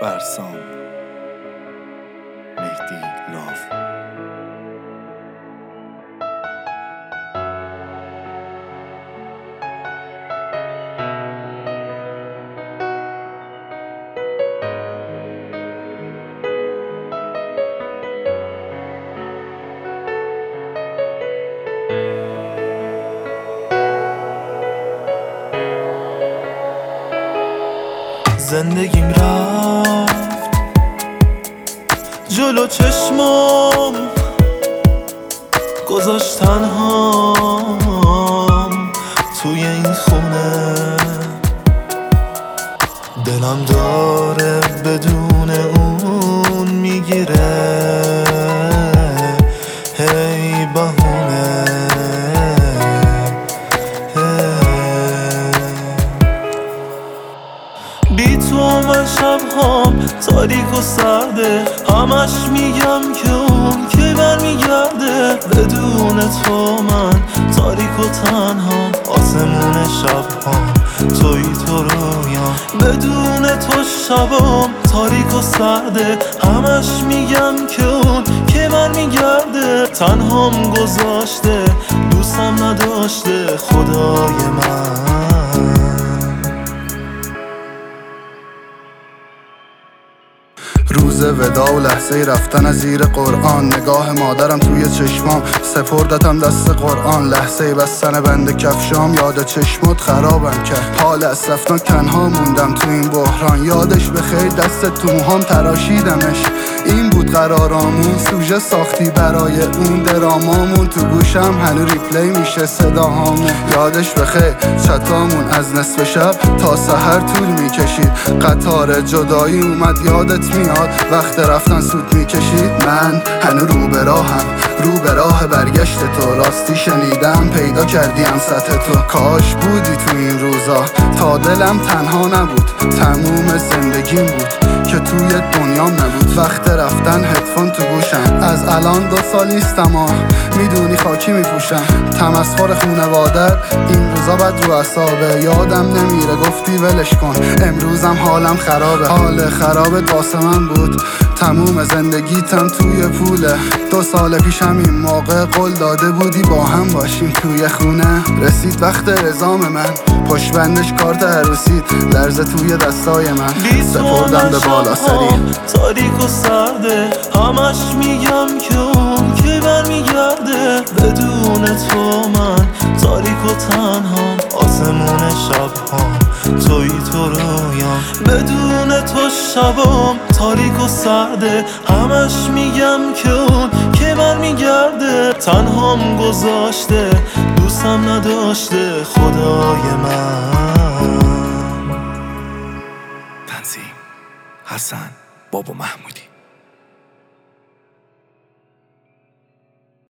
برسام مهدی لاف. زندگیم رفت جلو چشمام، گذاشت تنهام توی این خونه. دلم داره بدون اون میگیره هی بهونه. بی تو من شبهام تاریک و سرده، همش میگم که اون که برمیگرده. بدون تو من تاریک و تنهام، آسمون شبهام توی تو رویام. بدون تو شبام تاریک و سرده، همش میگم که اون که برمیگرده. تنهام گذاشته دوستم نداشته خدای من. روز ودا و لحظه رفتن از زیر قرآن، نگاه مادرم توی چشمام، سپردتم دست قرآن. لحظه بستن بند کفشام یاد چشمات خرابم کرد. حال از رفتن تنها موندم تو این بحران. یادش بخیر دست تو موهام تراشیدمش، این بود قرارامون. سوژه ساختی برای اون درامامون، تو گوشم هنو ریپلی میشه صداهامون. یادش بخیر چتامون از نصف شب تا سحر طول میکشید. قطار جدایی اومد یادت میاد وقت رفتن سود میکشید. من هنو رو به راه برگشت تو. راستی شنیدم پیدا کردیم سطح تو. کاش بودی تو این روزا تا دلم تنها نبود. تموم زندگیم بود که توی دنیام نبود. وقت رفتن هدفون تو گوشم، از الان 2 سال نیستم میدونی خاکی میپوشم. تمسخر خونوادت این روزا بد رو اعصابه. یادم نمیره گفتی ولش کن، امروزم حالم خرابه. حال خرابت واسه من بود، تموم زندگیتم توی پوله. 2 سال پیشم این موقع قول داده بودی با هم باشیم توی خونه. رسید وقت اعزام من، پشت بندش کارت عروسیت لرزه توی دستای من. سپردم به بالا سری تاریک و سرده، همش میگم که اون که برمیگرده. بدون تو من تاریک و تنهام، آسمون شبهام توی تو رویام. بدون تو شبام تاریک و سرده، همش میگم که اون که برمیگرده. تنهام گذاشته دوستم نداشته خدای من. تنظیم حسن بابا محمودی.